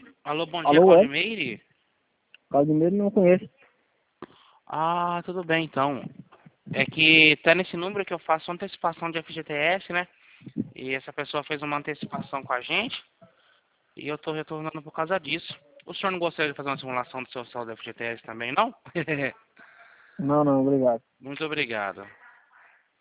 Alô, bom dia, Alô, é? Claudimeire? Claudimeiro não conheço. Ah, tudo bem então. É que tá nesse número que eu faço antecipação de FGTS, né? E essa pessoa fez uma antecipação com a gente e eu tô retornando por causa disso. O senhor não gostaria de fazer uma simulação do seu saldo FGTS também, não? Não, não, obrigado. Muito obrigado.